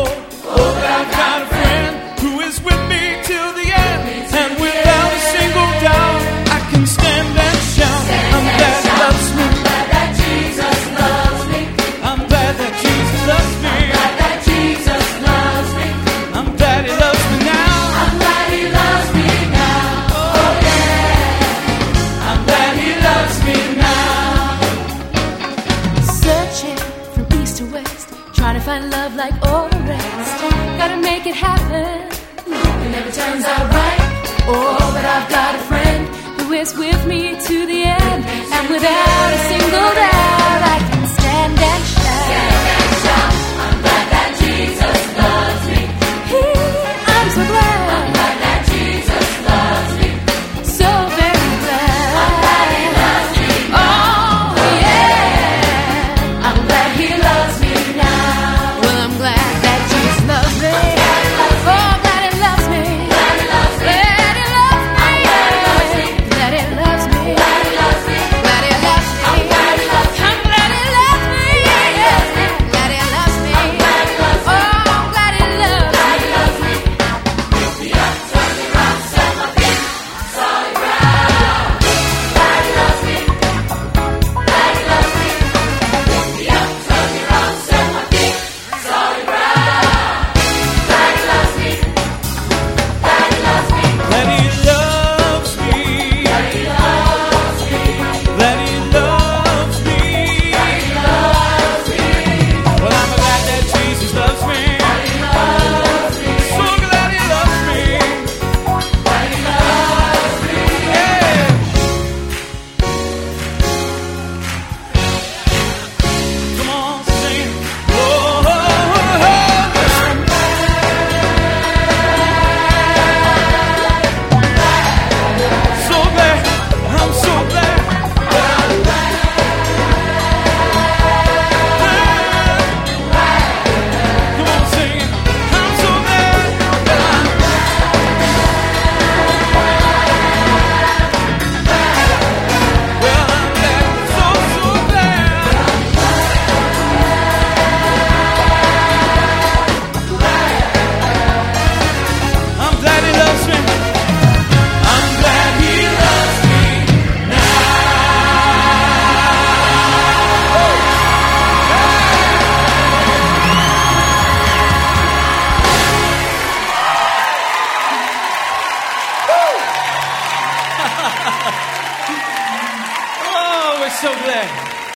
Oh, but I've got a friend who is with me till the end, and without a single doubt, I can stand and shout. I'm glad he loves me. I'm glad that Jesus loves me. I'm glad that Jesus loves me. I'm glad that Jesus loves me. I'm glad he loves me now. I'm glad he loves me now. Oh yeah. I'm glad he loves me now. Searching from east to west, trying to find love like all the rest. Gotta make it happen. It never turns out right. Oh, but I've got a friend who is with me to the end, and without a single doubt, I can stand and shout. I'm glad that Jesus loves me. I'm so glad. I'm glad that Jesus loves me. So very glad. I'm glad he loves me. Oh, yeah. I'm glad he loves me now. Well, I'm glad that Jesus loves me.